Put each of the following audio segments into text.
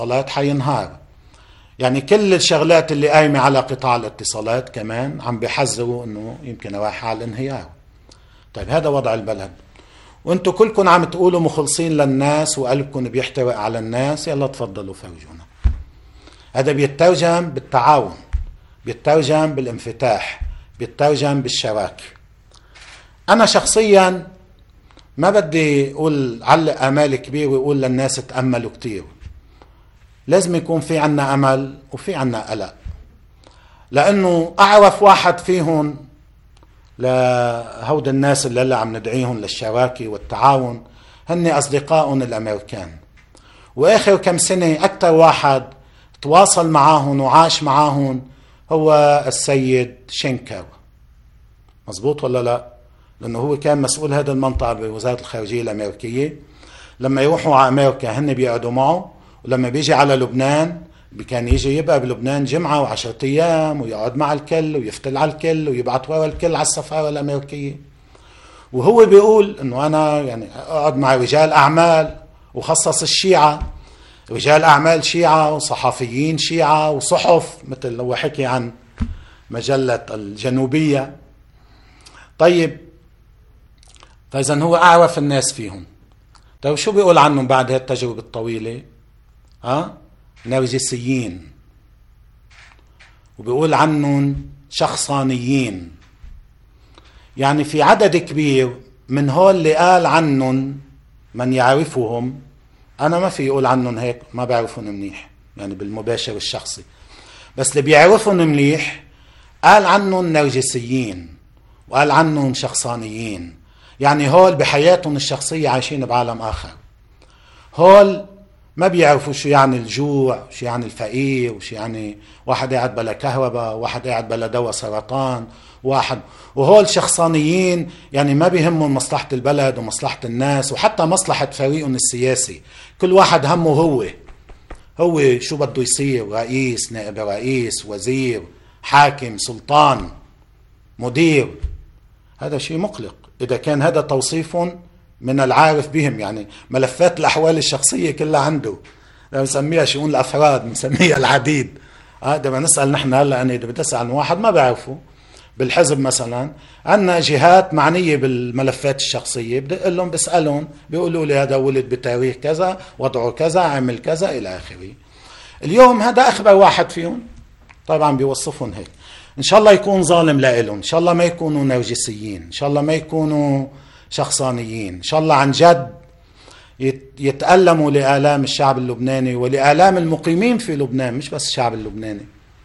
الاتصالات حينهار. يعني كل الشغلات اللي قايمة على قطاع الاتصالات كمان عم بيحذروا انه يمكن رايحة على الانهيار. طيب هذا وضع البلد، وانتم كلكم عم تقولوا مخلصين للناس وقلبكم بيحتوي على الناس، يلا تفضلوا فرجونا. هذا بيترجم بالتعاون، بيترجم بالانفتاح، بيترجم بالشراكة. انا شخصيا ما بدي اقول علق امال كبير ويقول للناس تأملوا كتير. لازم يكون في عنا امل وفي عنا قلق، لانه اعرف واحد فيهم لهود الناس اللي هلا عم ندعيهم للشراكة والتعاون هن اصدقائهم الامريكان، واخر كم سنة اكثر واحد تواصل معاهم وعاش معاهم هو السيد شينكر. مزبوط ولا لا؟ لانه هو كان مسؤول هذه المنطقة بوزارة الخارجية الامريكية. لما يروحوا على امريكا هن بيقعدوا معه، ولما بيجي على لبنان كان يجي يبقى بلبنان جمعة و10 أيام ويقعد مع الكل ويفتل على الكل ويبعت ورا الكل على السفارة الأمريكية. وهو بيقول إنه أنا يعني أقعد مع رجال أعمال، وخصص الشيعة، رجال أعمال شيعة وصحفيين شيعة وصحف، مثل لو حكي عن مجلة الجنوبية. طيب فإذا هو أعرف الناس فيهم. طيب شو بيقول عنهم بعد هالتجربة الطويلة؟ نرجسيين، وبيقول عنهم شخصانيين. يعني في عدد كبير من هول اللي قال عنهم من يعرفهم، أنا ما في يقول عنهم هيك، ما بعرفهم منيح يعني بالمباشر الشخصي، بس اللي بيعرفهم منيح قال عنهم نرجسيين وقال عنهم شخصانيين. يعني هول بحياتهم الشخصية عايشين بعالم آخر. هول ما بيعرفوا شو يعني الجوع، شو يعني الفقير، وشو يعني واحد قاعد بلا كهرباء، واحد قاعد بلا دواء سرطان، وهول شخصانيين، يعني ما بيهمهم مصلحة البلد ومصلحة الناس وحتى مصلحة فريقهم السياسي. كل واحد همه هو شو بده يصير، رئيس، نائب رئيس، وزير، حاكم، سلطان، مدير. هذا شيء مقلق إذا كان هذا توصيفهم من العارف بهم. يعني ملفات الأحوال الشخصية كلها عنده، بنسميها شؤون الأفراد، بنسميها العديد. لما نسأل نحن هلا، أنا إذا بتسأل عن واحد ما بعرفه بالحزب مثلا، عندنا جهات معنية بالملفات الشخصية، بدي أقول لهم بسألهم بيقولوا لي هذا ولد بتاريخ كذا، وضعه كذا، عمل كذا إلى آخره. اليوم هذا أخبر واحد فيهم، طبعا بيوصفهم هيك. إن شاء الله يكون ظالم لإلهم، إن شاء الله ما يكونوا نرجسيين، إن شاء الله ما يكونوا شخصانيين، إن شاء الله عن جد يتألموا لآلام الشعب اللبناني ولآلام المقيمين في لبنان، مش بس الشعب اللبناني،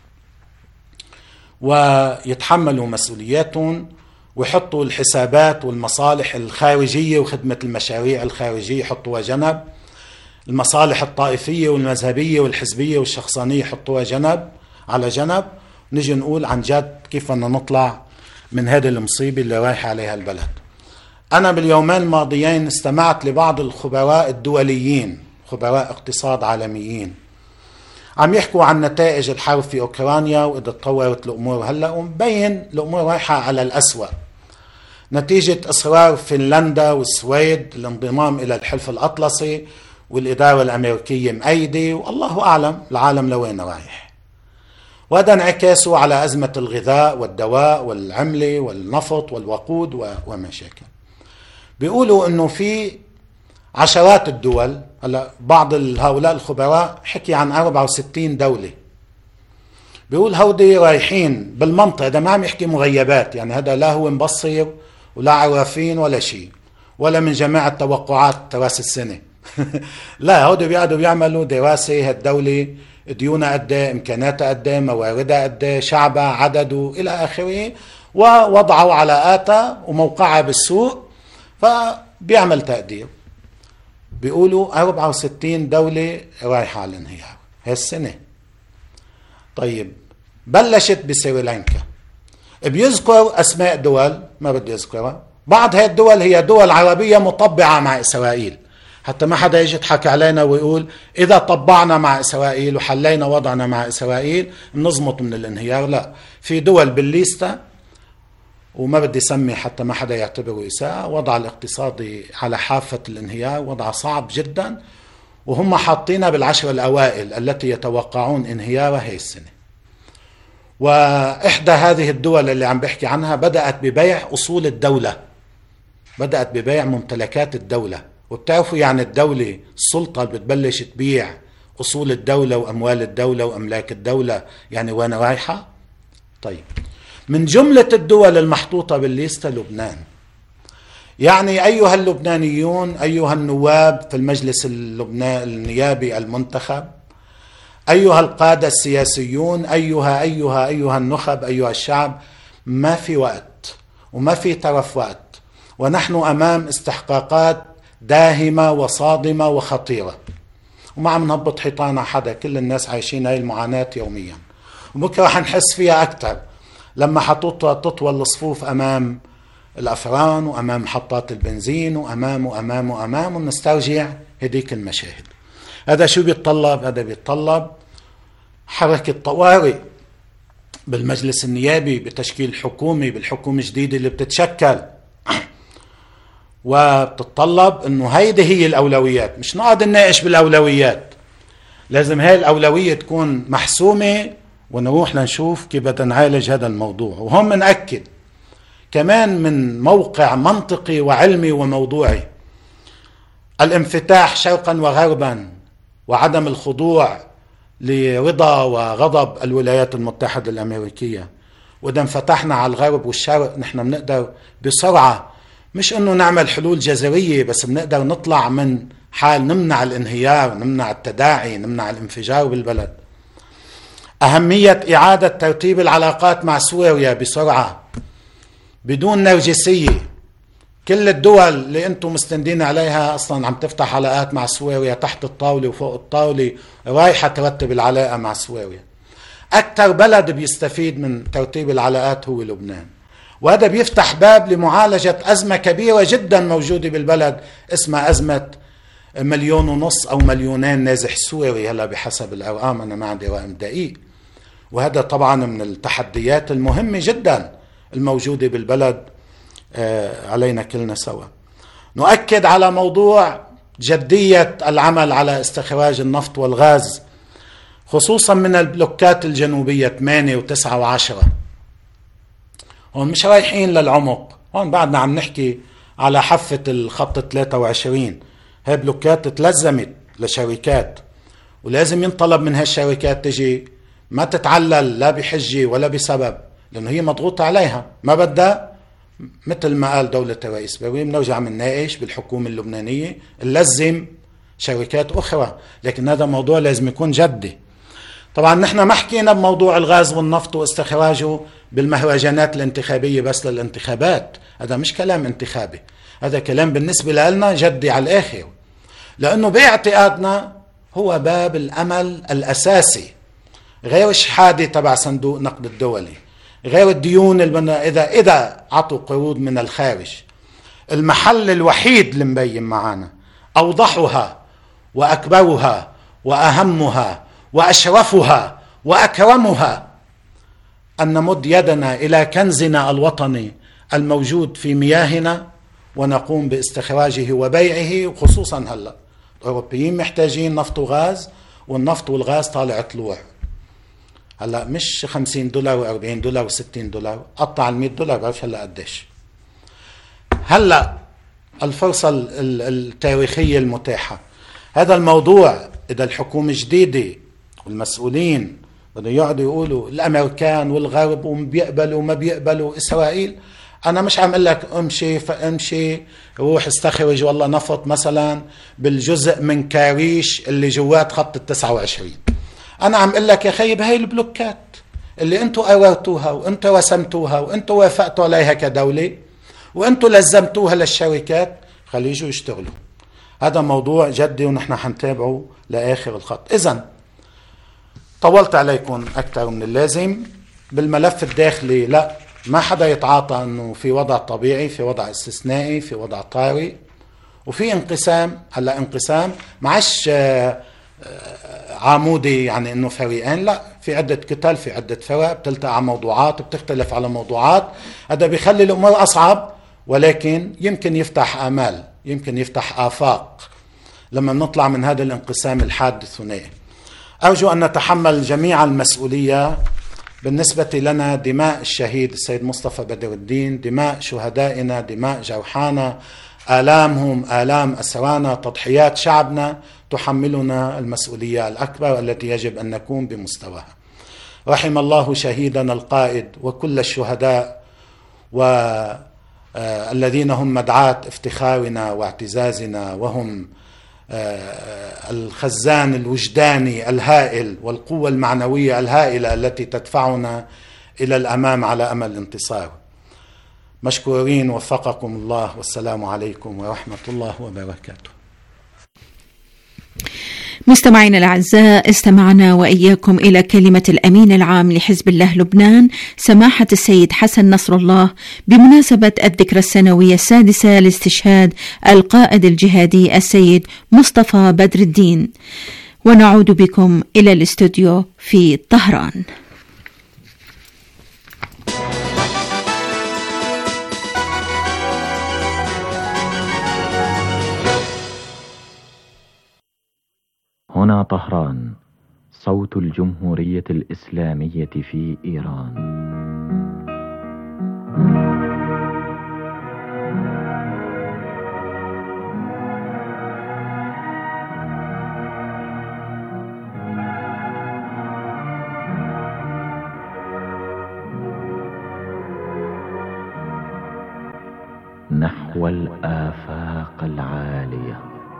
ويتحملوا مسؤولياتهم ويحطوا الحسابات والمصالح الخارجية وخدمة المشاريع الخارجية يحطوها جنب، المصالح الطائفية والمذهبية والحزبية والشخصانية يحطوها على جنب. نجي نقول عن جد كيف بدنا نطلع من هذه المصيبة اللي رايح عليها البلد. أنا باليومين الماضيين استمعت لبعض الخبراء الدوليين، خبراء اقتصاد عالميين، عم يحكوا عن نتائج الحرب في أوكرانيا وإذا تطورت الأمور هلأ، ومبين الأمور رايحة على الأسوأ نتيجة إصرار فنلندا والسويد الانضمام إلى الحلف الأطلسي، والإدارة الأمريكية مأيدة، والله أعلم العالم لوين رايح. وهذا انعكاسه على أزمة الغذاء والدواء والعملة والنفط والوقود ومشاكل. بيقولوا أنه في عشرات الدول، هلا بعض هؤلاء الخبراء حكي عن 64 دولة، بيقول هودي رايحين بالمنطقة، ده ما عم يحكي مغيبات، يعني هذا لا هو مبصر ولا عرافين ولا شيء، ولا من جماعة توقعات راس السنة لا، هودي بيقعدوا بيعملوا دراسة هالدولة ديونها قد ايه، امكاناتها قد ايه، مواردها قد ايه، شعبها، عدده الى اخره، ووضعوا علاقاتها وموقعها بالسوق، فبيعمل تقدير. بيقولوا 64 دولة رايحة على الانهيار هالسنة. طيب بلشت بسريلانكا، بيذكر اسماء دول ما بدي اذكرها، بعض هاي الدول هي دول عربية مطبعة مع اسرائيل، حتى ما حدا يجي يضحك علينا ويقول إذا طبعنا مع إسرائيل وحلينا وضعنا مع إسرائيل نظمت من الانهيار. لا، في دول بالليستا، وما بدي سمي حتى ما حدا يعتبره إساءة، وضع الاقتصادي على حافة الانهيار، وضع صعب جدا، وهم حاطينها بالعشر الأوائل التي يتوقعون انهيارها هي السنة. وإحدى هذه الدول اللي عم بحكي عنها بدأت ببيع أصول الدولة، بدأت ببيع ممتلكات الدولة. وبتعرفوا يعني الدولة السلطة بتبلش تبيع أصول الدولة وأموال الدولة وأملاك الدولة، يعني وين رايحة؟ طيب، من جملة الدول المحطوطة بالليستة لبنان. يعني أيها اللبنانيون، أيها النواب في المجلس النيابي المنتخب، أيها القادة السياسيون، أيها النخب، أيها الشعب، ما في وقت وما في طرف وقت، ونحن أمام استحقاقات داهمة وصادمة وخطيرة، وما عم نهبط حيطان على حدا. كل الناس عايشين هاي المعاناة يوميا، وبكرة رح نحس فيها أكثر لما تطول الصفوف أمام الأفران وأمام محطات البنزين وأمام ونسترجع هديك المشاهد. هذا شو بيتطلب؟ هذا بيتطلب حركة طوارئ بالمجلس النيابي بتشكيل حكومي، بالحكومة الجديدة اللي بتتشكل، وبتتطلب انه هيدي هي الأولويات. مش نقعد نناقش بالأولويات، لازم هاي الأولوية تكون محسومة ونروح لنشوف كيف بدنا نعالج هذا الموضوع. وهم نأكد كمان من موقع منطقي وعلمي وموضوعي الانفتاح شرقا وغربا، وعدم الخضوع لرضا وغضب الولايات المتحدة الأمريكية. وإذا انفتحنا على الغرب والشرق نحن بنقدر بسرعة، مش انه نعمل حلول جذرية بس، بنقدر نطلع من حال نمنع الانهيار، نمنع التداعي، نمنع الانفجار بالبلد. أهمية إعادة ترتيب العلاقات مع سوريا بسرعة بدون نرجسية. كل الدول اللي انتم مستندين عليها اصلا عم تفتح علاقات مع سوريا تحت الطاولة وفوق الطاولة، رايحة ترتب العلاقة مع سوريا. أكثر بلد بيستفيد من ترتيب العلاقات هو لبنان، وهذا بيفتح باب لمعالجة أزمة كبيرة جدا موجودة بالبلد اسمها أزمة 1.5 مليون أو 2 مليون نازح سوري هلا بحسب الأرقام، أنا ما عندي رقم دقيق. وهذا طبعا من التحديات المهمة جدا الموجودة بالبلد. علينا كلنا سوا نؤكد على موضوع جدية العمل على استخراج النفط والغاز، خصوصا من البلوكات الجنوبية 8 و9 و10. هون مش رايحين للعمق، هون بعدنا عم نحكي على حافة الخط 23. هاي بلوكات تلزمت لشركات، ولازم ينطلب من هالشركات تجي ما تتعلل لا بحجة ولا بسبب، لأنه هي مضغوطة عليها ما بدها. مثل ما قال دولة الرئيس بوي، بنرجع منناقش بالحكومة اللبنانية نلزم شركات أخرى، لكن هذا موضوع لازم يكون جدي. طبعا نحن ما حكينا بموضوع الغاز والنفط واستخراجه بالمهرجانات الانتخابية بس للانتخابات، هذا مش كلام انتخابي، هذا كلام بالنسبة لنا جدي على الآخر، لأنه باعتقادنا هو باب الأمل الأساسي، غير الشحادة تبع صندوق النقد الدولي، غير الديون إذا عطوا قروض من الخارج. المحل الوحيد اللي مبين معانا أوضحها وأكبرها وأهمها وأشرفها وأكرمها أن نمد يدنا إلى كنزنا الوطني الموجود في مياهنا ونقوم باستخراجه وبيعه. وخصوصا هلأ الأوروبيين محتاجين نفط وغاز، والنفط والغاز طالع طلوع. هلا مش $50 و$40 و$60، قطع $100، بعرفش هلا قديش. هلا الفرصة التاريخية المتاحة، هذا الموضوع إذا الحكومة الجديدة والمسؤولين بدهم يقعدوا يقولوا الأمريكان والغرب وبيقبلوا وما بيقبلوا إسرائيل، أنا مش عم أقول لك امشي روح استخرج والله نفط مثلا بالجزء من كاريش اللي جوات خط 29. أنا عم أقول لك يا خيب هاي البلوكات اللي أنتوا قررتوها وأنتوا رسمتوها وأنتوا وافقتوا عليها كدولة وأنتوا لزمتوها للشركات، خليه يجوا يشتغلوا. هذا موضوع جدي ونحن حنتابعه لآخر الخط. إذن طولت عليكم أكثر من اللازم. بالملف الداخلي لا، ما حدا يتعاطى أنه في وضع طبيعي، في وضع استثنائي، في وضع طارئ، وفي انقسام. هلا انقسام معش عامودي يعني انه فريقين، لا، في عدة كتل، في عدة فرق بتلتقى على موضوعات، بتختلف على موضوعات. هذا بيخلي الامور اصعب، ولكن يمكن يفتح امال، يمكن يفتح افاق لما نطلع من هذا الانقسام الحاد الثنائي. أرجو أن نتحمل جميع المسؤولية. بالنسبة لنا دماء الشهيد السيد مصطفى بدر الدين، دماء شهدائنا، دماء جرحانا، آلامهم، آلام أسرانا، تضحيات شعبنا تحملنا المسؤولية الأكبر التي يجب أن نكون بمستواها. رحم الله شهيدنا القائد وكل الشهداء والذين هم مدعاة افتخارنا واعتزازنا، وهم الخزان الوجداني الهائل والقوة المعنوية الهائلة التي تدفعنا إلى الأمام على أمل الانتصار. مشكورين، وفقكم الله، والسلام عليكم ورحمة الله وبركاته. مستمعينا الأعزاء، استمعنا وإياكم إلى كلمة الأمين العام لحزب الله لبنان سماحة السيد حسن نصر الله بمناسبة الذكرى السنوية السادسة لاستشهاد القائد الجهادي السيد مصطفى بدر الدين. ونعود بكم إلى الاستوديو في طهران. هنا طهران، صوت الجمهورية الإسلامية في إيران. نحو الآفاق العالية.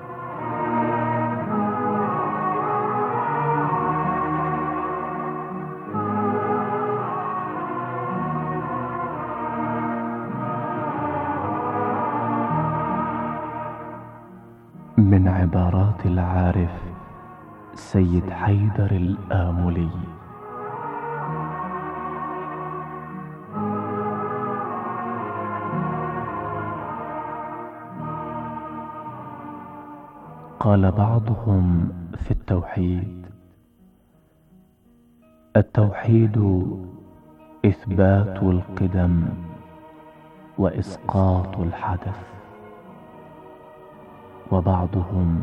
من عبارات العارف سيد حيدر الآملي: قال بعضهم في التوحيد: التوحيد إثبات القدم وإسقاط الحدث. وبعضهم: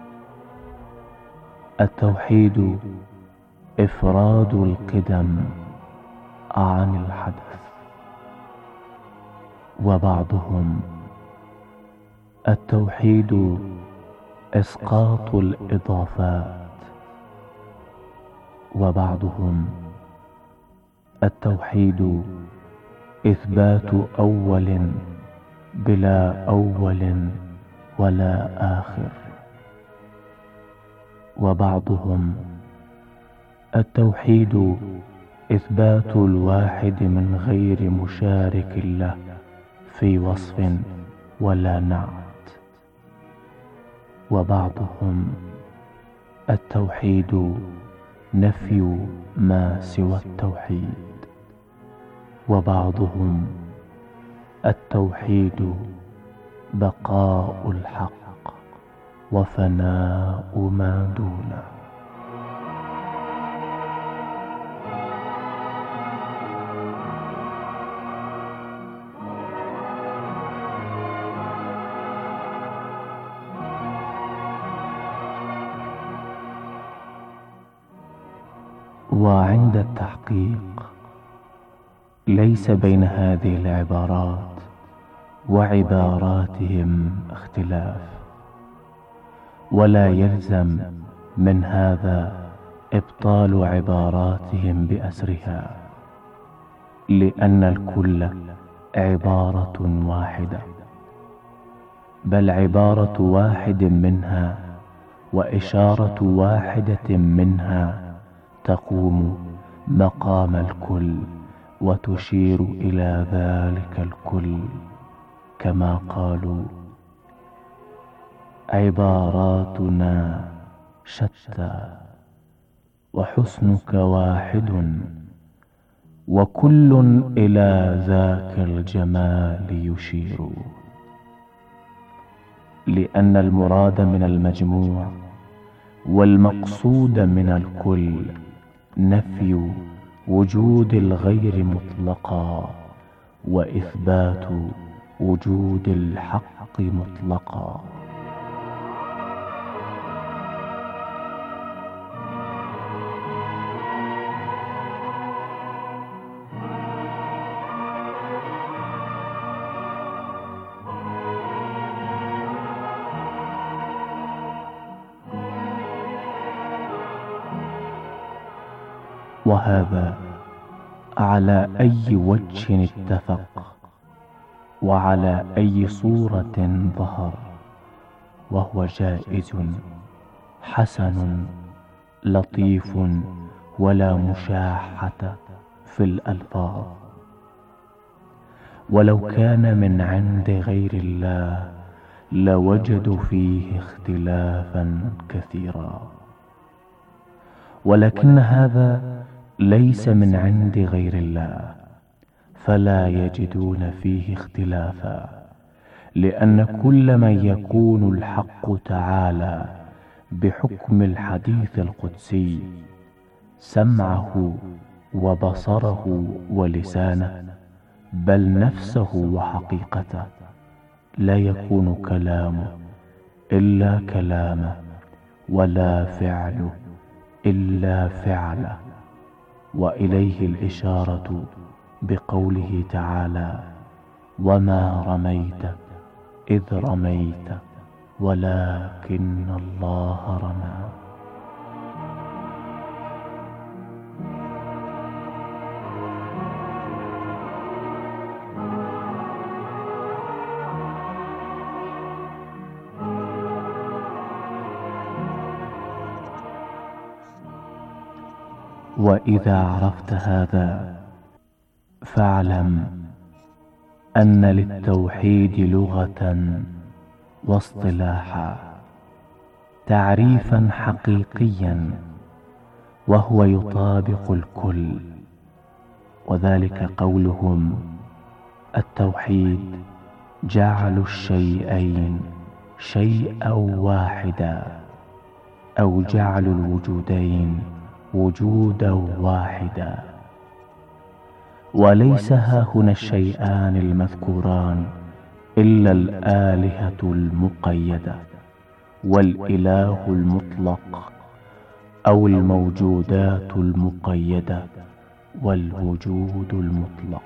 التوحيد إفراد القدم عن الحدث. وبعضهم: التوحيد إسقاط الإضافات. وبعضهم: التوحيد إثبات أول بلا أول ولا آخر. وبعضهم: التوحيد إثبات الواحد من غير مشارك له في وصف ولا نعت. وبعضهم: التوحيد نفي ما سوى التوحيد. وبعضهم: التوحيد بقاء الحق وفناء ما دونه. وعند التحقيق ليس بين هذه العبارات وعباراتهم اختلاف، ولا يلزم من هذا إبطال عباراتهم بأسرها، لأن الكل عبارة واحدة، بل عبارة واحد منها وإشارة واحدة منها تقوم مقام الكل وتشير إلى ذلك الكل، كما قالوا: عباراتنا شتى وحسنك واحد، وكل إلى ذاك الجمال يشير. لأن المراد من المجموع والمقصود من الكل نفي وجود الغير مطلقا وإثبات وجود الحق مطلقا. وهذا على أي وجه اتفق وعلى أي صورة ظهر، وهو جائز حسن لطيف ولا مشاحة في الألفاظ. ولو كان من عند غير الله لوجدوا فيه اختلافا كثيرا، ولكن هذا ليس من عند غير الله فلا يجدون فيه اختلافا، لأن كل من يكون الحق تعالى بحكم الحديث القدسي سمعه وبصره ولسانه بل نفسه وحقيقته، لا يكون كلامه إلا كلامه ولا فعله إلا فعله. وإليه الإشارة بقوله تعالى: وما رميت إذ رميت ولكن الله رمى. وإذا عرفت هذا فاعلم أن للتوحيد لغة واصطلاحا تعريفا حقيقيا، وهو يطابق الكل، وذلك قولهم: التوحيد جعل الشيئين شيئا واحدا، أو جعل الوجودين وجودا واحدا. وليس هاهنا الشيئان المذكوران إلا الآلهة المقيدة والإله المطلق، أو الموجودات المقيدة والوجود المطلق.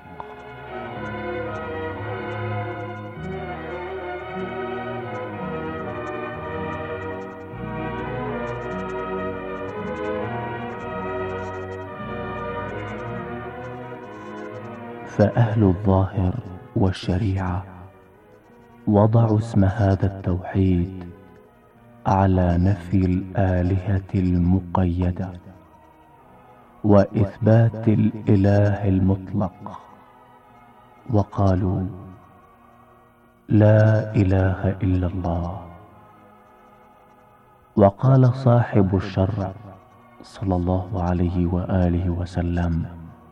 فأهل الظاهر والشريعة وضعوا اسم هذا التوحيد على نفي الآلهة المقيدة وإثبات الإله المطلق، وقالوا: لا إله إلا الله. وقال صاحب الشرع صلى الله عليه وآله وسلم: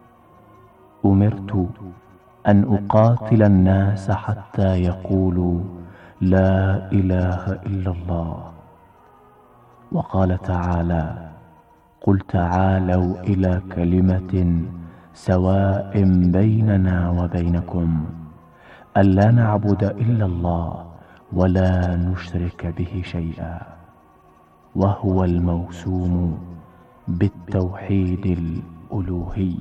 أمرت أن أقاتل الناس حتى يقولوا لا إله إلا الله. وقال تعالى: قل تعالوا إلى كلمة سواء بيننا وبينكم ألا نعبد إلا الله ولا نشرك به شيئا، وهو الموسوم بالتوحيد الألوهي.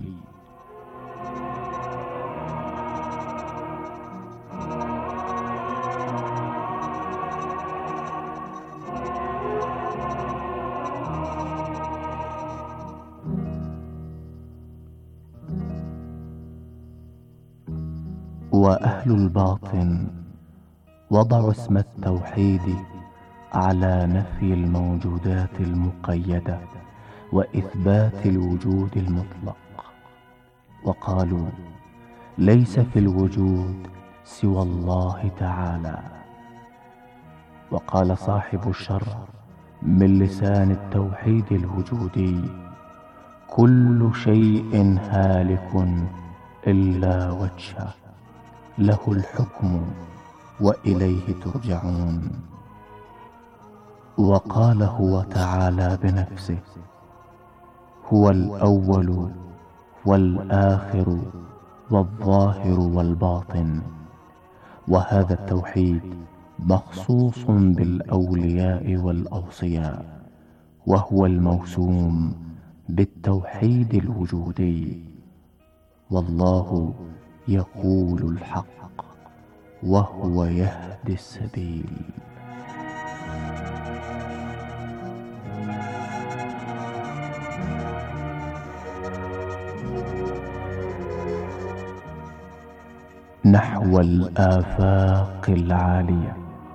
وأهل الباطن وضعوا اسم التوحيد على نفي الموجودات المقيدة وإثبات الوجود المطلق، وقالوا: ليس في الوجود سوى الله تعالى. وقال صاحب الشرع من لسان التوحيد الوجودي: كل شيء هالك إلا وجهه، له الحكم وإليه ترجعون. وقال هو تعالى بنفسه: هو الأول والآخر والظاهر والباطن. وهذا التوحيد مخصوص بالأولياء والأوصياء، وهو الموسوم بالتوحيد الوجودي. والله يقول الحق وهو يهدي السبيل. نحو الآفاق العالية.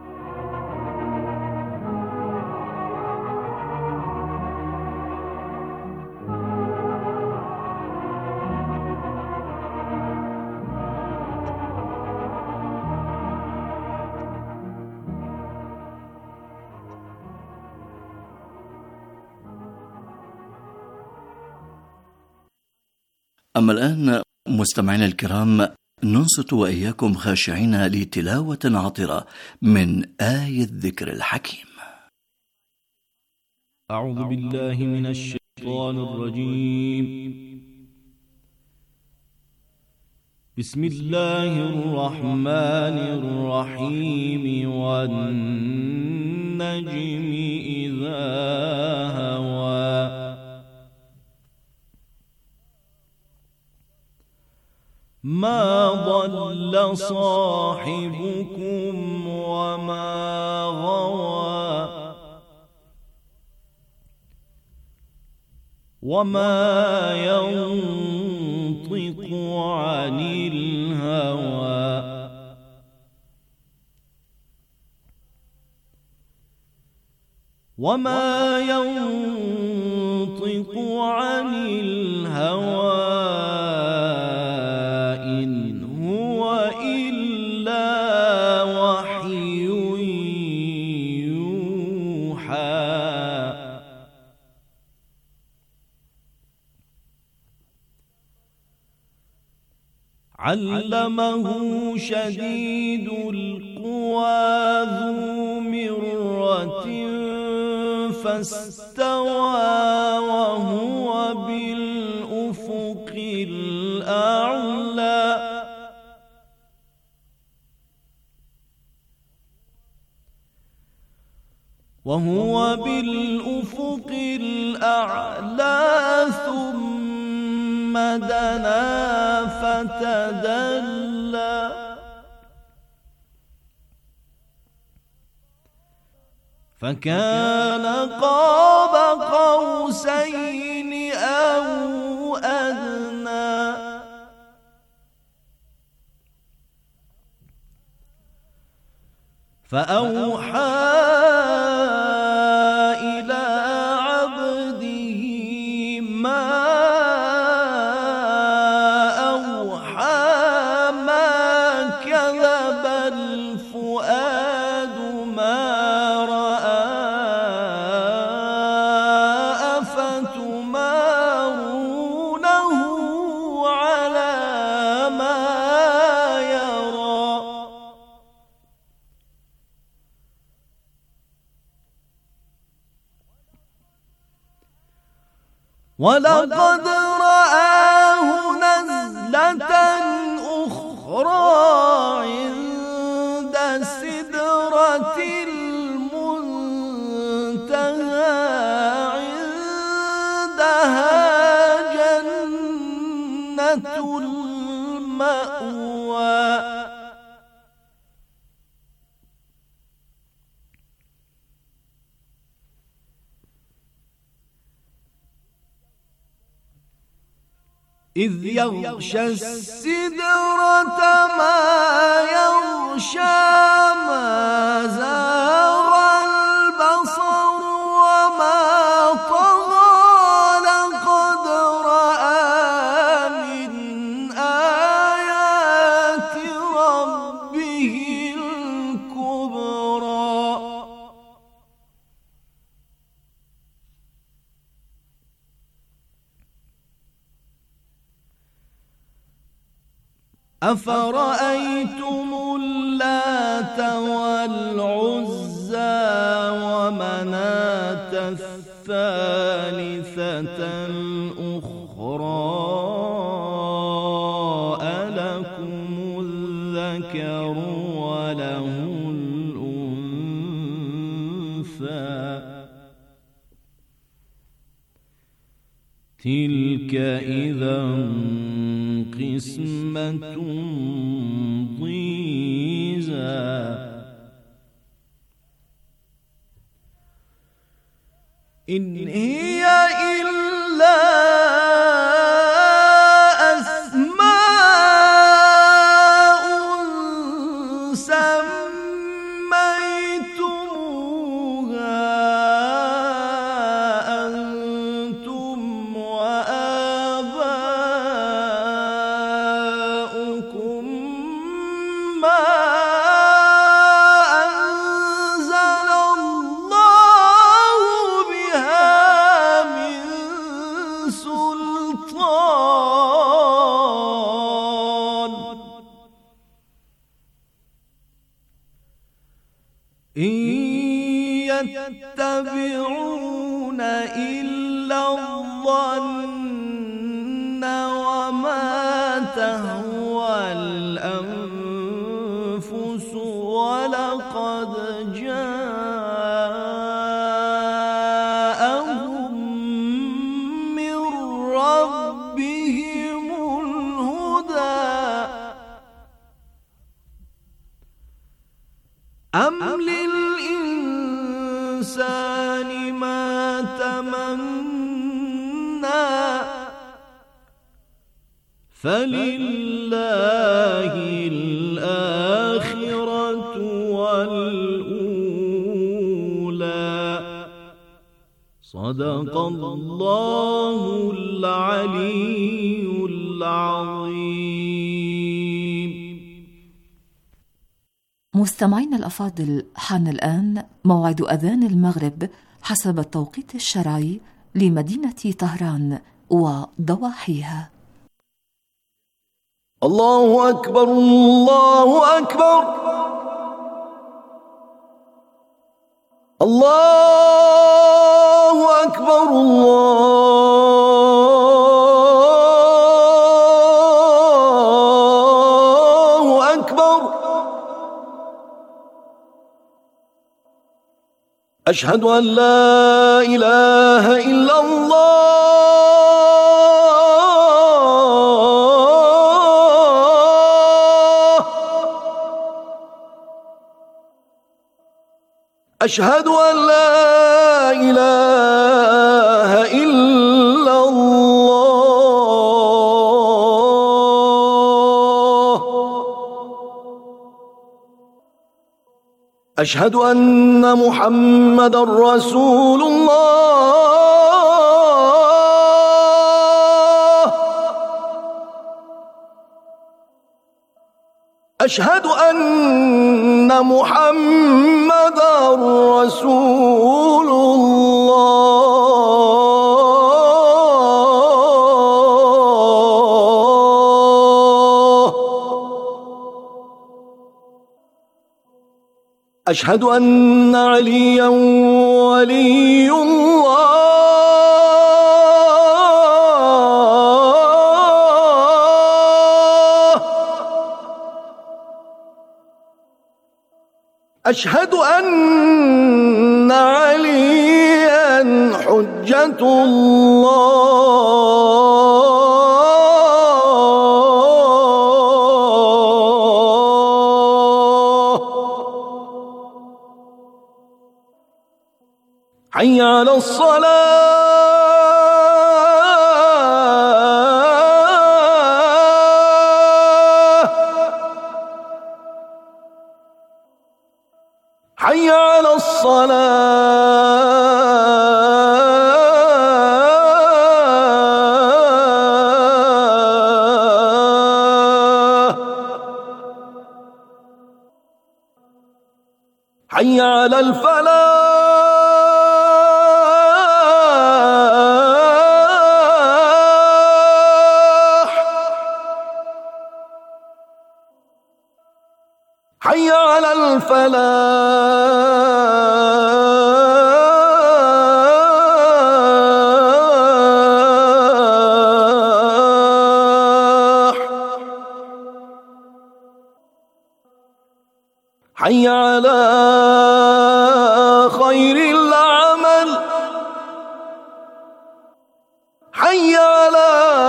أما الآن مستمعينا الكرام، ننصت وإياكم خاشعين لتلاوة عطرة من آية الذكر الحكيم. أعوذ بالله من الشيطان الرجيم. بسم الله الرحمن الرحيم. والنجم إذا هوى ما ضل صاحبكم وما غوى وما ينطق عن الهوى وما ينطق عن الهوى إن هو إلا وحي يوحى علمه شديد القوى ذو مرة فاستوى وهو بالأفق الأعلى ثم دنا فتدلى فكان قاب قوسين أو أدنى فأوحى إلى عبده ما أوحى ما كذب الفؤاد ما رأى أفتمارونه على ما يرى ولقد رآه نزلة أخرى عند سدرة المنتهى عندها جنة المأوى إذ يغشى السدرة ما يغشى ما زاغ البصر وما طغى لقد رأى من آيات ربه الكبرى أفرأيتم اللات والعزى ومناة الثالثة الأخرى ألكم الذكر وله الأنثى تلك إذا قسمة ضيزى إن هي إلا أسماء سلطان إن يتبعون إلا الظن وما تهوى الأنفس ولقد جاءهم من ربهم الهدى أم للإنسان ما تمنى فلله الآخرة والأولى صدق الله العلي العظيم. مستمعينا الأفاضل، حان الآن موعد أذان المغرب حسب التوقيت الشرعي لمدينة طهران وضواحيها. الله أكبر الله أكبر الله أكبر الله أكبر أشهد أن لا إله إلا الله أشهد أن لا إله إلا الله أشهد أن محمدا رسول الله أشهد أن محمدا رسول الله أشهد أن عليا ولي الله أشهد أن عليا حجة الله حي على الصلاة حي على الصلاة حي على الفلاح حي على الفلاح حي على خير العمل حي على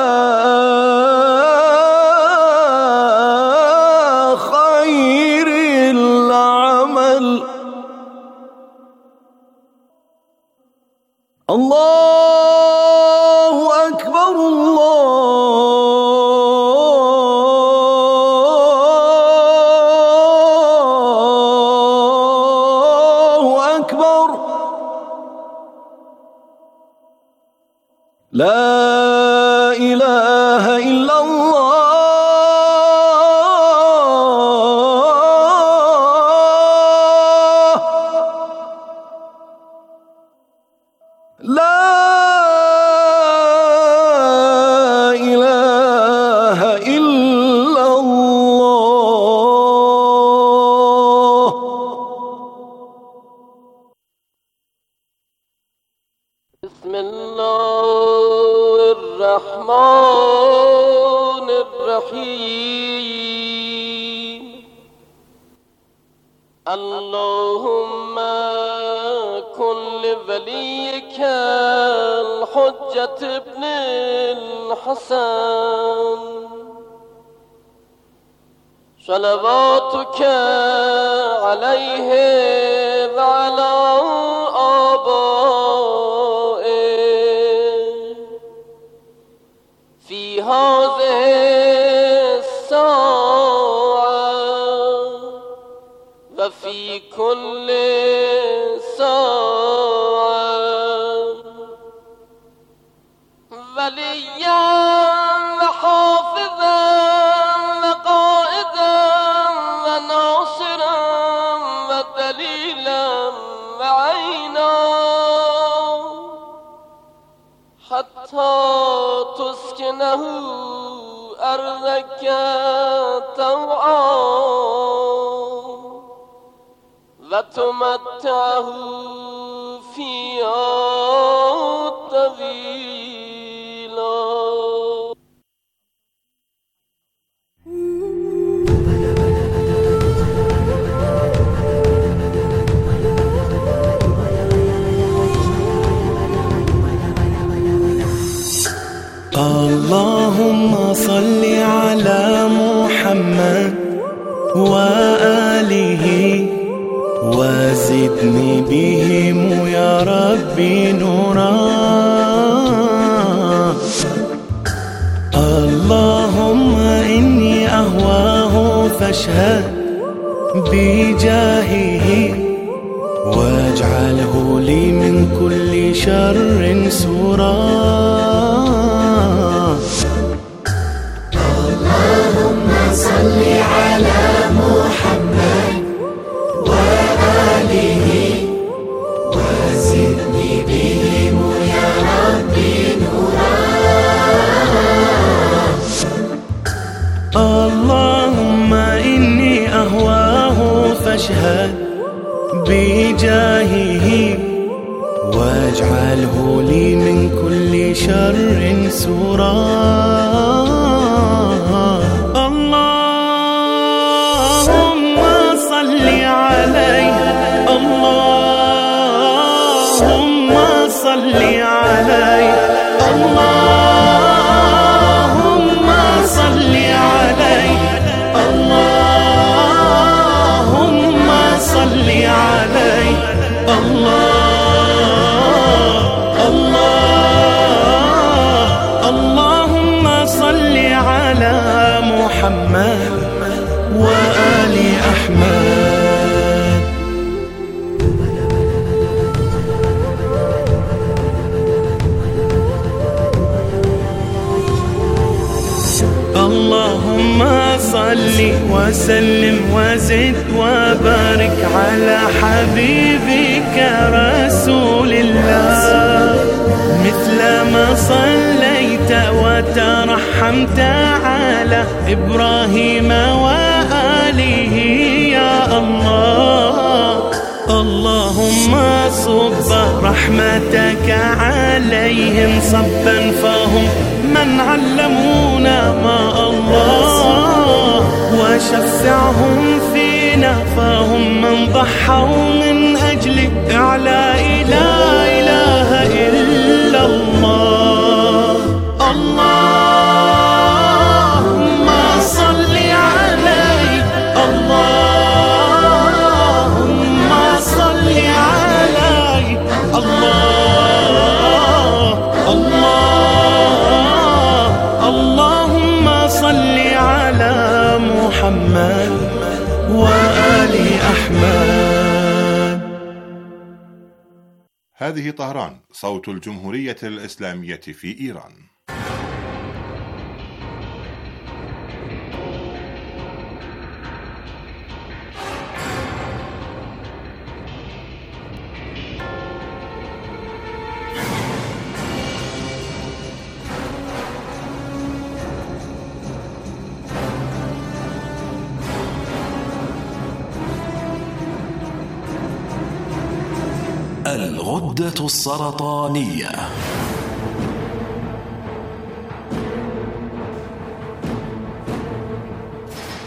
خير العمل الله أكبر الله أكبر لا إله إلا الله لا الرحمن الرحيم. اللهم كن لوليك الحجة ابن الحسن صلواتك عليه وعلى آبائه في هذه الساعة وفي كل ساعة وليا وحافظا وقائدا وناصرا ودليلا وعينا حتى تسكنه أرضك طوعا وتمتعه فيها طويلا. اللهم صل على محمد وآله وزدني بهم يا ربي نورا. اللهم إني أهواه فاشهد بجاهه واجعله لي من كل شر سورا. اللهم صل على محمد وآله وزدني بهم يا ربي نورا. اللهم إني أهواه فاشهد بجاهه واجعله لي من كل شر سورا. اللهم صل عليه اللهم صل عليه اللهم صل عليه اللهم صل عليه اللهم صل على محمد وآل أحمد. اللهم صل وسلم وزد وبارك على حبيبك رسول الله مثل ما صليت وترحمت على إبراهيم وآله يا الله. اللهم صب رحمتك عليهم صبا فهم من علمونا ما الله وشفعهم فينا فهم من ضحوا من أجل إعلاء لا إله إلا الله. اللهم صل عليه اللهم صل عليه اللهم صل على محمد وآل أحمد. هذه طهران صوت الجمهورية الإسلامية في إيران. الغدة السرطانية.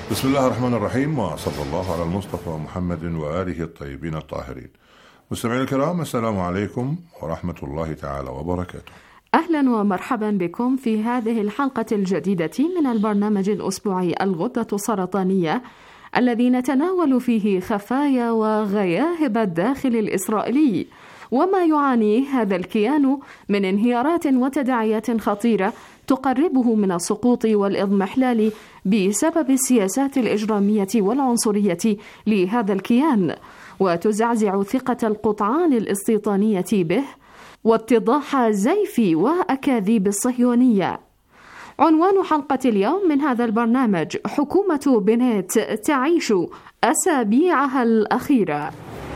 بسم الله الرحمن الرحيم، وصلى الله على المصطفى محمد وآله الطيبين الطاهرين. مستمعينا الكرام، السلام عليكم ورحمة الله تعالى وبركاته. أهلا ومرحبا بكم في هذه الحلقة الجديدة من البرنامج الأسبوعي الغدة السرطانية، الذي نتناول فيه خفايا وغياهب الداخل الإسرائيلي وما يعانيه هذا الكيان من انهيارات وتداعيات خطيرة تقربه من السقوط والإضمحلال بسبب السياسات الإجرامية والعنصرية لهذا الكيان، وتزعزع ثقة القطعان الاستيطانية به واتضاح زيف وأكاذيب الصهيونية. عنوان حلقة اليوم من هذا البرنامج: حكومة بنت تعيش أسابيعها الأخيرة.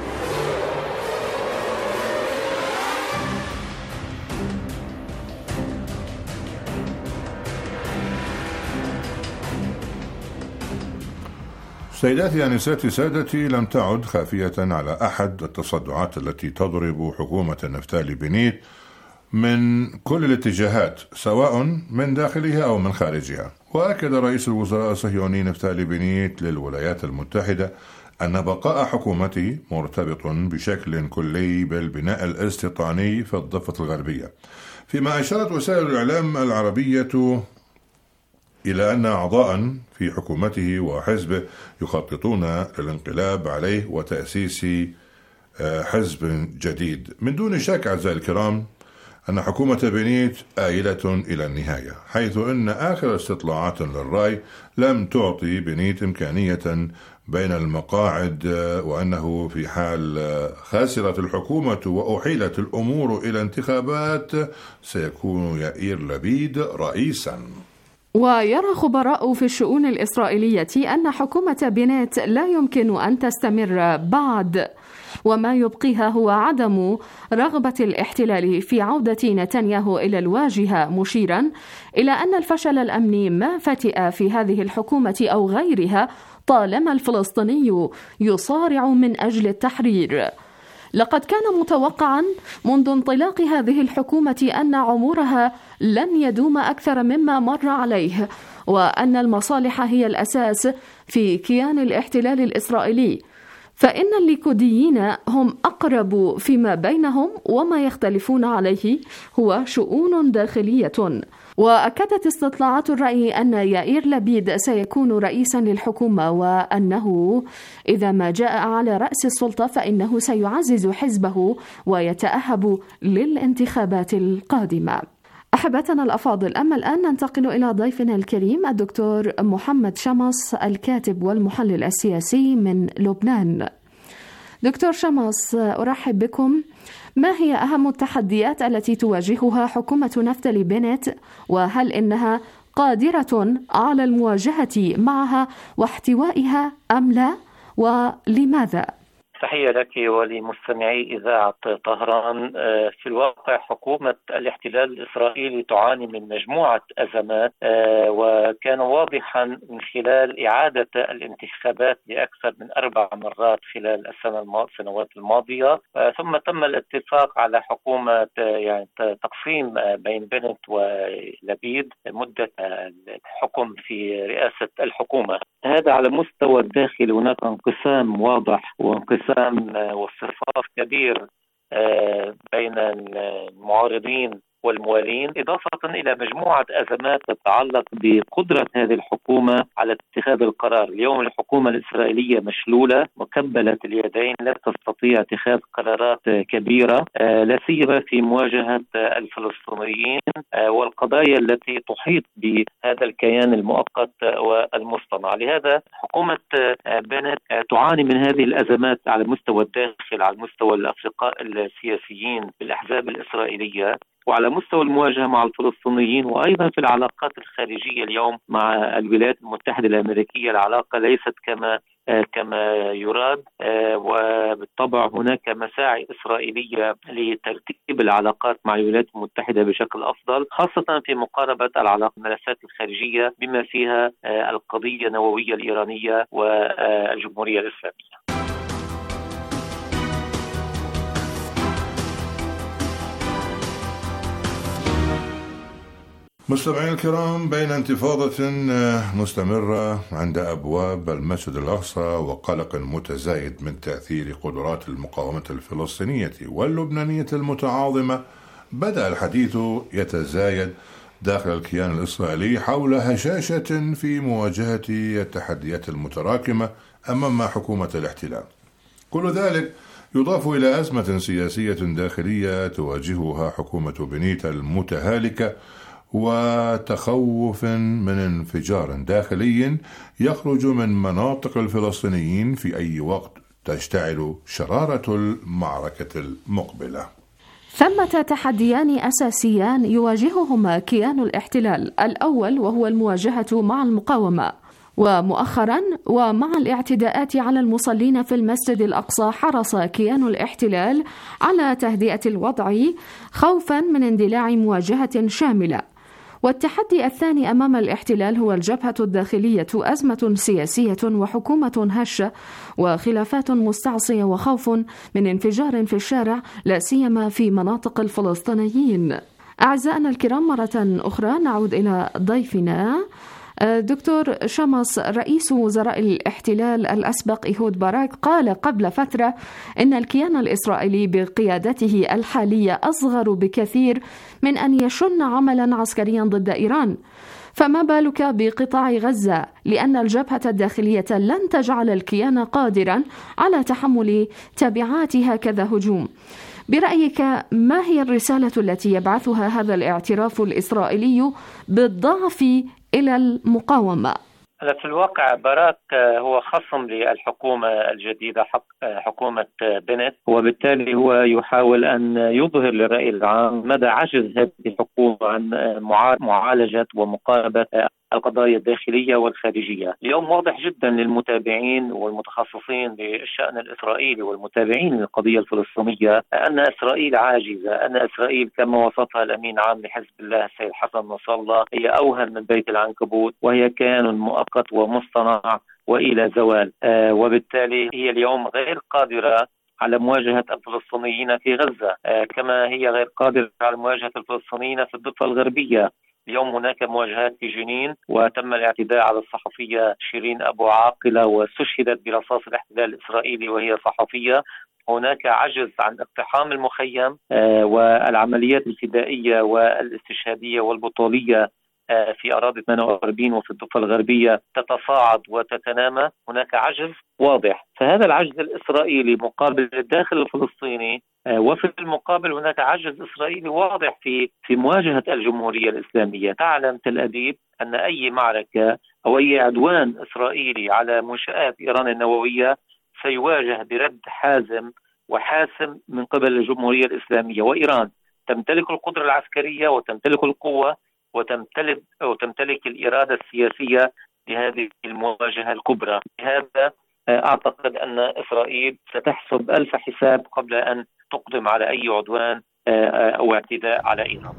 سيداتي أنساتي سادتي، لم تعد خافية على أحد التصدعات التي تضرب حكومة نفتالي بنيت من كل الاتجاهات، سواء من داخلها أو من خارجها. وأكد رئيس الوزراء الصهيوني نفتالي بنيت للولايات المتحدة أن بقاء حكومته مرتبط بشكل كلي بالبناء الاستيطاني في الضفة الغربية، فيما أشارت وسائل الإعلام العربية إلى أن أعضاء في حكومته وحزبه يخططون للانقلاب عليه وتأسيس حزب جديد. من دون شك أعزائي الكرام أن حكومة بنيت آيلة إلى النهاية، حيث أن آخر استطلاعات للرأي لم تعطي بنيت إمكانية بين المقاعد، وأنه في حال خسرت الحكومة وأحيلت الأمور إلى انتخابات سيكون يائير لبيد رئيسا. ويرى خبراء في الشؤون الإسرائيلية أن حكومة بنت لا يمكن أن تستمر بعد، وما يبقيها هو عدم رغبة الاحتلال في عودة نتنياهو إلى الواجهة، مشيرا إلى أن الفشل الأمني ما فتئ في هذه الحكومة أو غيرها طالما الفلسطيني يصارع من أجل التحرير. لقد كان متوقعا منذ انطلاق هذه الحكومة أن عمرها لن يدوم أكثر مما مر عليه، وأن المصالح هي الأساس في كيان الاحتلال الإسرائيلي، فإن الليكوديين هم أقرب فيما بينهم، وما يختلفون عليه هو شؤون داخلية. وأكدت استطلاعات الرأي أن يائير لبيد سيكون رئيسا للحكومة، وأنه إذا ما جاء على رأس السلطة فإنه سيعزز حزبه ويتأهب للانتخابات القادمة. أحبتنا الأفاضل، أما الآن ننتقل إلى ضيفنا الكريم الدكتور محمد شمس، الكاتب والمحلل السياسي من لبنان. دكتور شمس، أرحب بكم. ما هي أهم التحديات التي تواجهها حكومة نفتالي بنت، وهل إنها قادرة على المواجهة معها واحتوائها أم لا، ولماذا؟ تحية لك ولمستمعي إذاعة طهران. في الواقع حكومة الاحتلال الإسرائيلي تعاني من مجموعة أزمات، وكان واضحا من خلال إعادة الانتخابات لأكثر من 4 مرات خلال السنوات الماضية، ثم تم الاتفاق على حكومة يعني تقسيم بين بنت ولبيد مدة الحكم في رئاسة الحكومة. هذا على مستوى الداخل هناك انقسام واضح وانقسام واصطفاف كبير بين المعارضين والموالين، إضافة إلى مجموعة أزمات تتعلق بقدرة هذه الحكومة على اتخاذ القرار. اليوم الحكومة الإسرائيلية مشلولة مكبلة اليدين، لا تستطيع اتخاذ قرارات كبيرة، لا سيما في مواجهة الفلسطينيين والقضايا التي تحيط بهذا الكيان المؤقت والمصطنع. لهذا حكومة بنت تعاني من هذه الأزمات على مستوى الداخل، على مستوى الأصدقاء السياسيين بالأحزاب الإسرائيلية، وعلى مستوى المواجهة مع الفلسطينيين، وأيضا في العلاقات الخارجية. اليوم مع الولايات المتحدة الأمريكية العلاقة ليست كما يراد، وبالطبع هناك مساعي إسرائيلية لترتيب العلاقات مع الولايات المتحدة بشكل أفضل، خاصة في مقاربة الملفات الخارجية بما فيها القضية النووية الإيرانية والجمهورية الإسلامية. مستمعينا الكرام، بين انتفاضة مستمرة عند أبواب المسجد الأقصى وقلق متزايد من تأثير قدرات المقاومة الفلسطينية واللبنانية المتعاظمة، بدأ الحديث يتزايد داخل الكيان الإسرائيلي حول هشاشة في مواجهة التحديات المتراكمة أمام حكومة الاحتلال. كل ذلك يضاف إلى أزمة سياسية داخلية تواجهها حكومة بنيت المتهالكة، وتخوف من انفجار داخلي يخرج من مناطق الفلسطينيين في أي وقت تشتعل شرارة المعركة المقبلة. ثمة تحديان أساسيان يواجههما كيان الاحتلال، الأول وهو المواجهة مع المقاومة، ومؤخرا ومع الاعتداءات على المصلين في المسجد الأقصى حرص كيان الاحتلال على تهدئة الوضع خوفا من اندلاع مواجهة شاملة. والتحدي الثاني أمام الاحتلال هو الجبهة الداخلية، أزمة سياسية وحكومة هشة وخلافات مستعصية وخوف من انفجار في الشارع، لا سيما في مناطق الفلسطينيين. أعزائنا الكرام، مرة أخرى نعود إلى ضيفنا دكتور شمس، رئيس وزراء الاحتلال الأسبق إيهود باراك، قال قبل فترة إن الكيان الإسرائيلي بقيادته الحالية أصغر بكثير من أن يشن عملا عسكريا ضد إيران. فما بالك بقطاع غزة، لأن الجبهة الداخلية لن تجعل الكيان قادرا على تحمل تبعات هكذا هجوم. برأيك ما هي الرسالة التي يبعثها هذا الاعتراف الإسرائيلي بالضعف إلى المقاومة؟ في الواقع باراك هو خصم للحكومة الجديدة حكومة بنت، وبالتالي هو يحاول أن يظهر للرأي العام مدى عجز هذه الحكومة عن معالجة ومقاربة القضايا الداخلية والخارجية. اليوم واضح جدا للمتابعين والمتخصصين بالشأن الإسرائيلي والمتابعين للقضية الفلسطينية أن إسرائيل عاجزة، أن إسرائيل كما وصفها الأمين عام لحزب الله السيد حسن نصر الله هي أوهن من بيت العنكبوت، وهي كيان مؤقت ومصطنع وإلى زوال. وبالتالي هي اليوم غير قادرة على مواجهة الفلسطينيين في غزة، كما هي غير قادرة على مواجهة الفلسطينيين في الضفة الغربية. اليوم هناك مواجهات في جنين، وتم الاعتداء على الصحفية شيرين أبو عاقلة واستشهدت برصاص الاحتلال الإسرائيلي وهي صحفية. هناك عجز عن اقتحام المخيم، والعمليات الفدائية والاستشهادية والبطولية في أراضي 48 وفي الضفة الغربية تتصاعد وتتنامى. هناك عجز واضح، فهذا العجز الإسرائيلي مقابل الداخل الفلسطيني، وفي المقابل هناك عجز إسرائيلي واضح في مواجهة الجمهورية الإسلامية. تعلم تل أبيب أن أي معركة أو أي عدوان إسرائيلي على منشآت إيران النووية سيواجه برد حازم وحاسم من قبل الجمهورية الإسلامية، وإيران تمتلك القدرة العسكرية وتمتلك القوة وتمتلك الإرادة السياسية لهذه المواجهة الكبرى. لهذا أعتقد أن إسرائيل ستحسب ألف حساب قبل أن تقدم على أي عدوان أو اعتداء على إيران.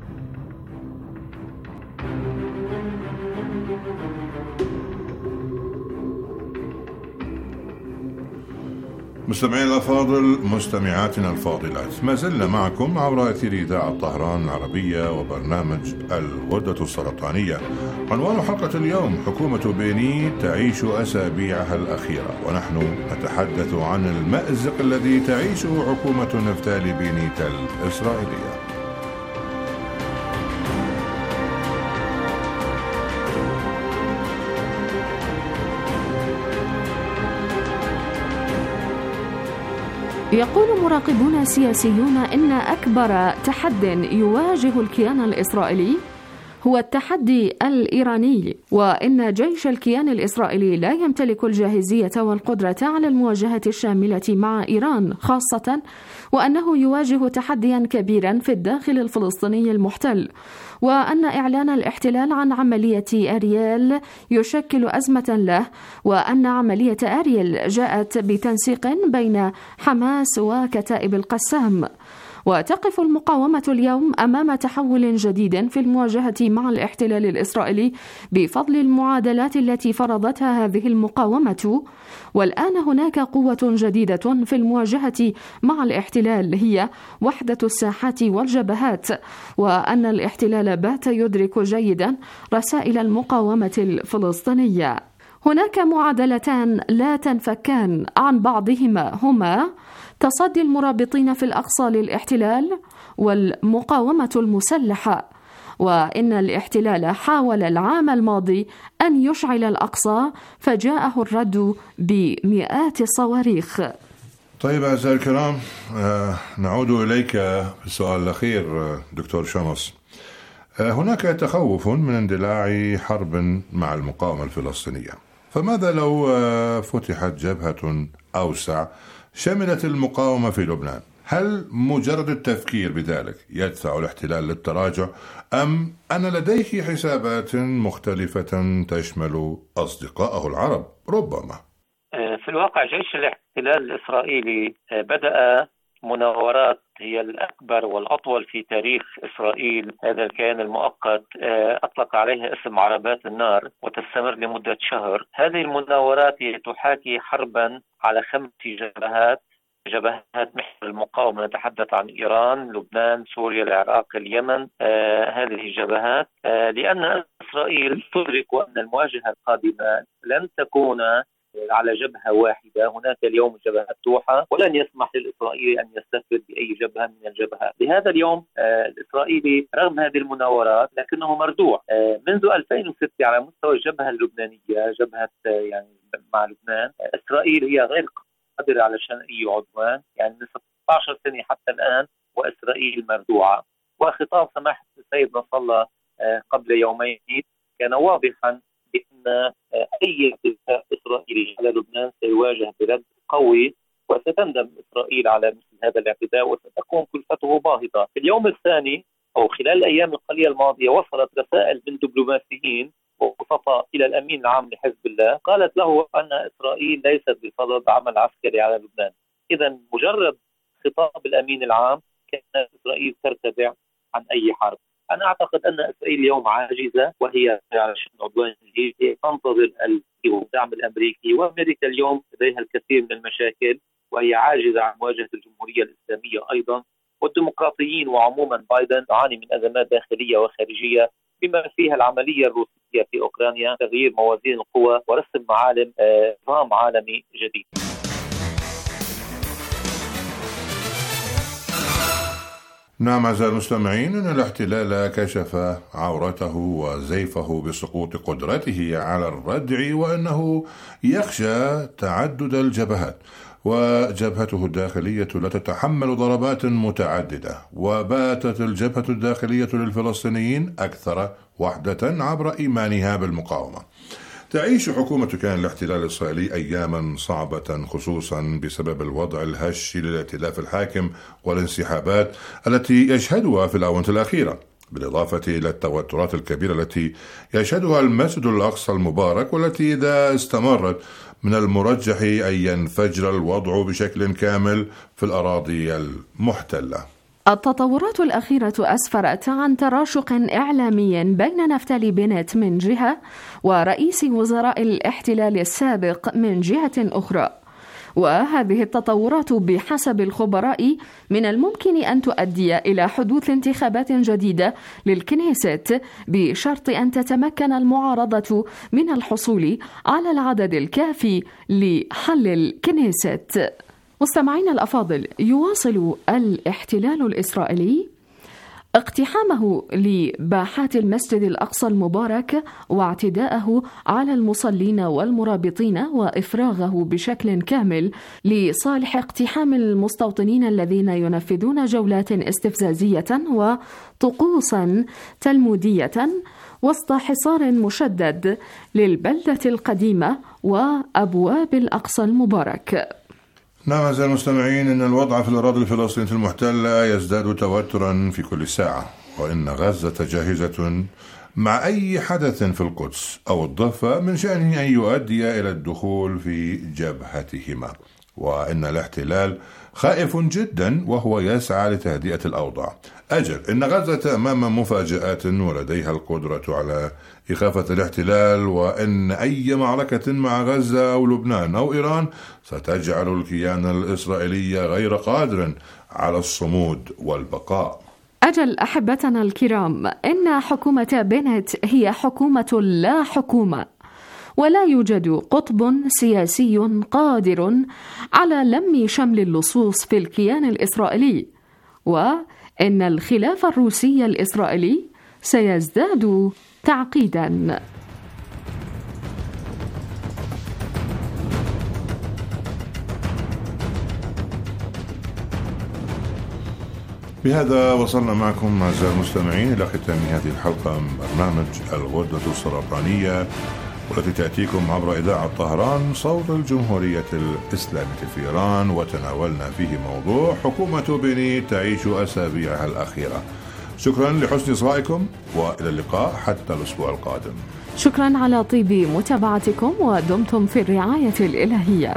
مستمعين الأفاضل، مستمعاتنا الفاضلات، ما زلنا معكم عبر أثير إذاعة طهران العربية وبرنامج الغدة السرطانية. عنوان حلقة اليوم: حكومة بنيت تعيش أسابيعها الأخيرة، ونحن نتحدث عن المأزق الذي تعيشه حكومة نفتالي بنيت الإسرائيلية. يقول مراقبون سياسيون إن أكبر تحد يواجه الكيان الإسرائيلي هو التحدي الإيراني، وإن جيش الكيان الإسرائيلي لا يمتلك الجاهزية والقدرة على المواجهة الشاملة مع إيران خاصة، وأنه يواجه تحديا كبيرا في الداخل الفلسطيني المحتل، وأن إعلان الاحتلال عن عملية أريل يشكل أزمة له، وأن عملية أريل جاءت بتنسيق بين حماس وكتائب القسام. وتقف المقاومة اليوم أمام تحول جديد في المواجهة مع الاحتلال الإسرائيلي بفضل المعادلات التي فرضتها هذه المقاومة، والآن هناك قوة جديدة في المواجهة مع الاحتلال هي وحدة الساحات والجبهات، وأن الاحتلال بات يدرك جيدا رسائل المقاومة الفلسطينية. هناك معادلتان لا تنفكان عن بعضهما، هما تصدي المرابطين في الأقصى للاحتلال والمقاومة المسلحة. وإن الاحتلال حاول العام الماضي أن يشعل الأقصى فجاءه الرد بمئات الصواريخ. طيب أعزائي الكرام، نعود إليك في السؤال الأخير دكتور شمس. هناك تخوف من اندلاع حرب مع المقاومة الفلسطينية، فماذا لو فتحت جبهة أوسع شملت المقاومة في لبنان؟ هل مجرد التفكير بذلك يدفع الاحتلال للتراجع، أم أن لديه حسابات مختلفة تشمل أصدقائه العرب ربما؟ في الواقع جيش الاحتلال الإسرائيلي بدأ مناورات هي الأكبر والأطول في تاريخ إسرائيل. هذا الكيان المؤقت أطلق عليها اسم عربات النار وتستمر لمدة شهر. هذه المناورات تحاكي حربا على 5 جبهات محور المقاومة. نتحدث عن إيران، لبنان، سوريا، العراق، اليمن. هذه الجبهات لأن إسرائيل تدرك أن المواجهة القادمة لن تكون على جبهة واحدة. هناك اليوم جبهة مفتوحة ولن يسمح للإسرائيلي أن يستفد بأي جبهة من الجبهات. لهذا اليوم الإسرائيلي رغم هذه المناورات لكنه مردوع. منذ 2006 على مستوى الجبهة اللبنانية، جبهة يعني مع لبنان، إسرائيل هي غير قادرة على شن أي عدوان، يعني من 16 سنة حتى الآن وإسرائيل مردوعة. وخطاب سماحة السيد نصر الله قبل يومين كان واضحا بأن أي اعتداء إسرائيلي على لبنان سيواجه برد قوي، وستندم إسرائيل على مثل هذا الاعتداء وستكون كلفته باهظة. في اليوم الثاني أو خلال الأيام القليلة الماضية وصلت رسائل من دبلوماسيين ووسطاء إلى الأمين العام لحزب الله قالت له أن إسرائيل ليست بصدد عمل عسكري على لبنان. إذا مجرد خطاب الأمين العام كانت إسرائيل ترتدع عن أي حرب. أنا أعتقد أن إسرائيل اليوم عاجزة وهي على شن عدوان جديد، تنتظر الدعم الأمريكي، وأمريكا اليوم لديها الكثير من المشاكل وهي عاجزة عن مواجهة الجمهورية الإسلامية أيضا، والديمقراطيين وعموما بايدن تعاني من أزمات داخلية وخارجية بما فيها العملية الروسية في أوكرانيا، تغيير موازين القوى ورسم معالم نظام عالمي جديد. نعم أعزائي المستمعين، أن الاحتلال كشف عورته وزيفه بسقوط قدرته على الردع، وأنه يخشى تعدد الجبهات، وجبهته الداخلية لا تتحمل ضربات متعددة. وباتت الجبهة الداخلية للفلسطينيين أكثر وحدة عبر إيمانها بالمقاومة. تعيش حكومة كيان الاحتلال الإسرائيلي أياما صعبة، خصوصا بسبب الوضع الهش للائتلاف الحاكم والانسحابات التي يشهدها في الآونة الأخيرة، بالإضافة إلى التوترات الكبيرة التي يشهدها المسجد الأقصى المبارك، والتي إذا استمرت من المرجح أن ينفجر الوضع بشكل كامل في الأراضي المحتلة. التطورات الأخيرة أسفرت عن تراشق إعلامي بين نفتالي بنت من جهة ورئيس وزراء الاحتلال السابق من جهة أخرى، وهذه التطورات بحسب الخبراء من الممكن أن تؤدي إلى حدوث انتخابات جديدة للكنيست بشرط أن تتمكن المعارضة من الحصول على العدد الكافي لحل الكنيست. مستمعين الأفاضل، يواصل الاحتلال الإسرائيلي اقتحامه لباحات المسجد الأقصى المبارك واعتداءه على المصلين والمرابطين وإفراغه بشكل كامل لصالح اقتحام المستوطنين الذين ينفذون جولات استفزازية وطقوسا تلمودية وسط حصار مشدد للبلدة القديمة وأبواب الأقصى المبارك. نعم أعزائي المستمعين، إن الوضع في الأراضي الفلسطينية المحتلة يزداد توترا في كل ساعة، وإن غزة جاهزة مع أي حدث في القدس أو الضفة من شأنه أن يؤدي إلى الدخول في جبهتهما، وإن الاحتلال خائف جدا وهو يسعى لتهدئة الأوضاع. أجل إن غزة أمام مفاجآت ولديها القدرة على إخافة الاحتلال، وإن أي معركة مع غزة أو لبنان أو إيران ستجعل الكيان الإسرائيلي غير قادر على الصمود والبقاء. أجل أحبتنا الكرام، إن حكومة بنت هي حكومة لا حكومة، ولا يوجد قطب سياسي قادر على لم شمل اللصوص في الكيان الإسرائيلي، وإن الخلاف الروسي الإسرائيلي سيزداد تعقيدا. بهذا وصلنا معكم أعزائي المستمعين إلى ختام هذه الحلقة من برنامج الغدة السرطانية، والتي تأتيكم عبر إذاعة طهران صوت الجمهورية الإسلامية في إيران، وتناولنا فيه موضوع حكومة بني تعيش أسابيعها الأخيرة. شكرا لحسن إصغائكم، وإلى اللقاء حتى الأسبوع القادم. شكرا على طيب متابعتكم، ودمتم في الرعاية الإلهية.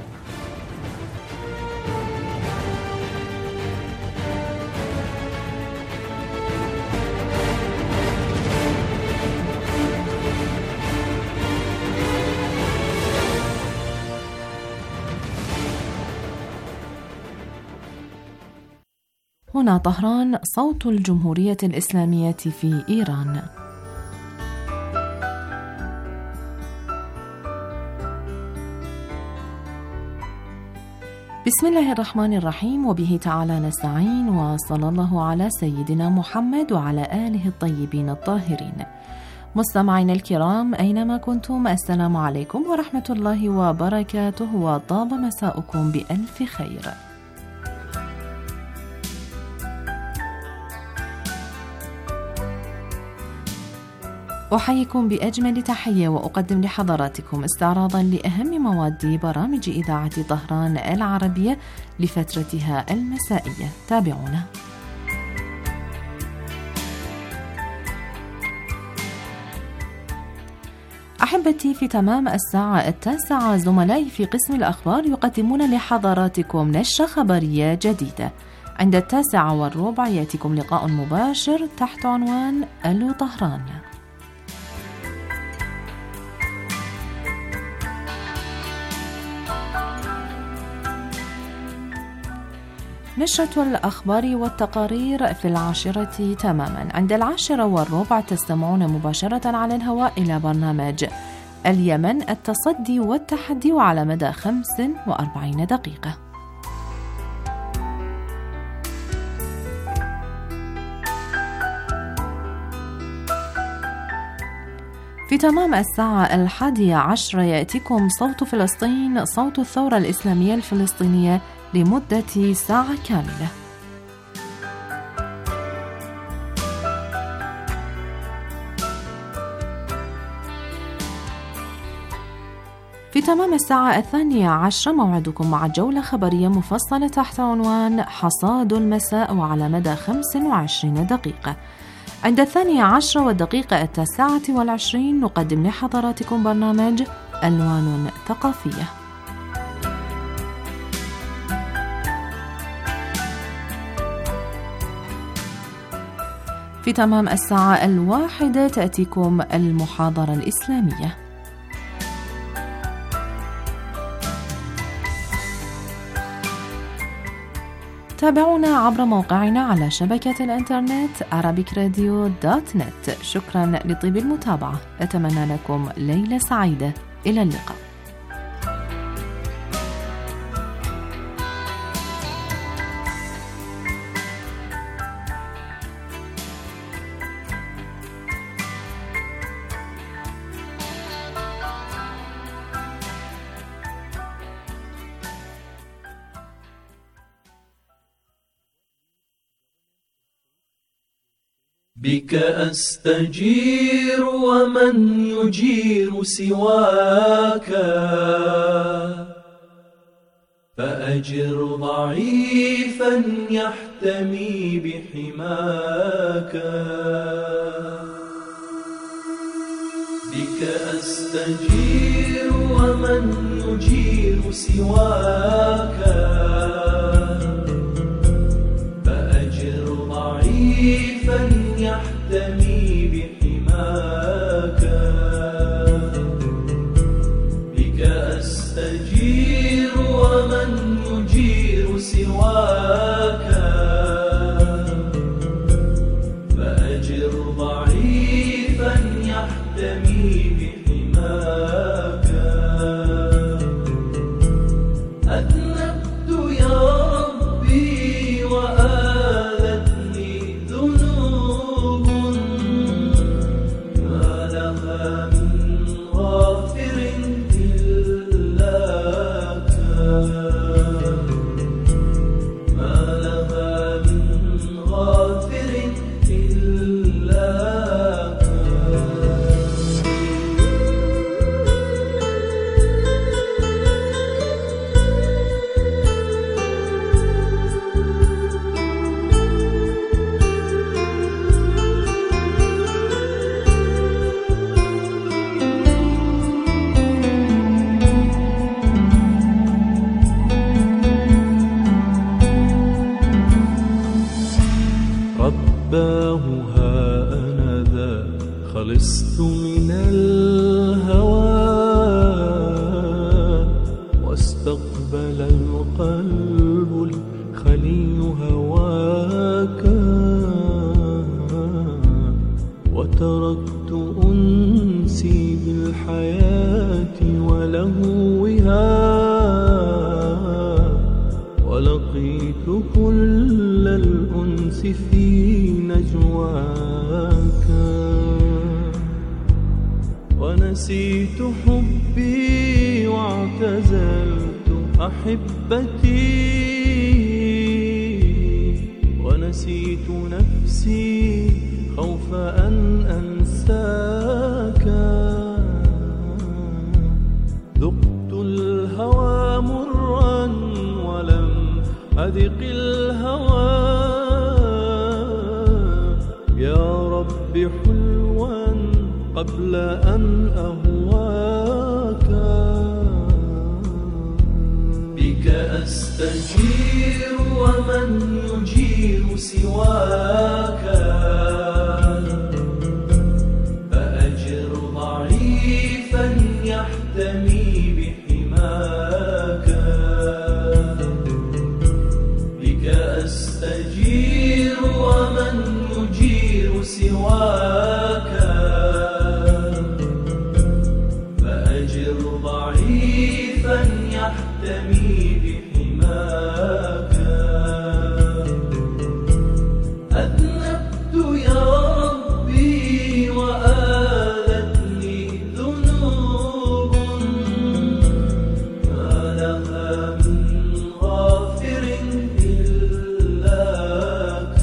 هنا طهران صوت الجمهورية الإسلامية في إيران. بسم الله الرحمن الرحيم، وبه تعالى نستعين، وصلى الله على سيدنا محمد وعلى آله الطيبين الطاهرين. مستمعين الكرام أينما كنتم، السلام عليكم ورحمة الله وبركاته، وطاب مساؤكم بألف خير. أحييكم بأجمل تحية، وأقدم لحضراتكم استعراضا لأهم مواد برامج إذاعة طهران العربية لفترتها المسائية. تابعونا. أحبتي، في تمام الساعة 9 زملائي في قسم الأخبار يقدمون لحضراتكم نشرة خبرية جديدة. عند 9:15 يأتيكم لقاء مباشر تحت عنوان ألو طهران. نشرة الأخبار والتقارير في 10 تماما. عند 10:15 تستمعون مباشرة على الهواء إلى برنامج اليمن، التصدي والتحدي، وعلى مدى 45 دقيقة. في تمام الساعة 11 يأتيكم صوت فلسطين، صوت الثورة الإسلامية الفلسطينية، لمدة ساعة كاملة. في تمام الساعة 12 موعدكم مع جولة خبرية مفصلة تحت عنوان حصاد المساء، وعلى مدى 25 دقيقة. عند 12:29 نقدم لحضراتكم برنامج ألوان ثقافية. في تمام الساعة 1 تأتيكم المحاضرة الإسلامية. تابعونا عبر موقعنا على شبكة الإنترنت arabicradio.net. شكرا لطيب المتابعة، أتمنى لكم ليلة سعيدة، إلى اللقاء. بك أستجير ومن يجير سواك، فأجر ضعيفا يحتمي بحماك. بك أستجير ومن يجير سواك، يحتمي بحماك. أذنبت يا ربي وآلتني ذنوب ما لها من غافر إلاك. ما لها من غافر إلاك. رباه ها أنا ذا خلصت من الهوى واستقبل القلب الخلي هواك. وتركت أنسي بالحياة ولهوها ولقيت كل الأنس في نجواك. ونسيت حبي واعتزلت أحبتي ونسيت نفسي خوف أن أنساك. ذقت الهوى مرا ولم أذق الهوى يا رب حلوا قبل أن أهواك. بك أستجير ومن يجير سواك. فأجر ضعيفا يحتمي بحماك. بك أستجير ومن يجير سواك. فأجر ضعيفا يحتمي بحماك. أذنبت يا ربي وآلتني ذنوب ما لها من غافر إلاك.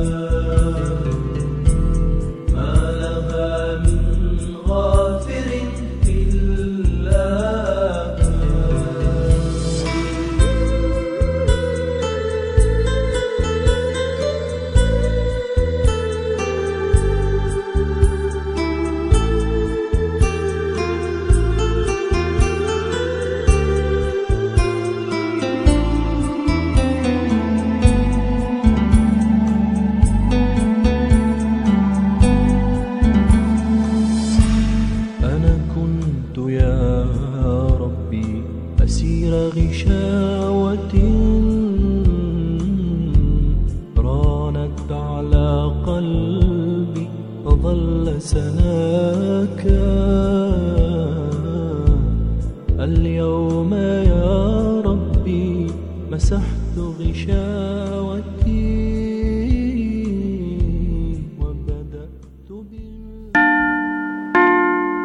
ما لها من غافر إلاك. أنا كنت يا ربي أسير غشاوة رانت على قلبي فظل سناك. اليوم يا ربي مسحت غشاوتي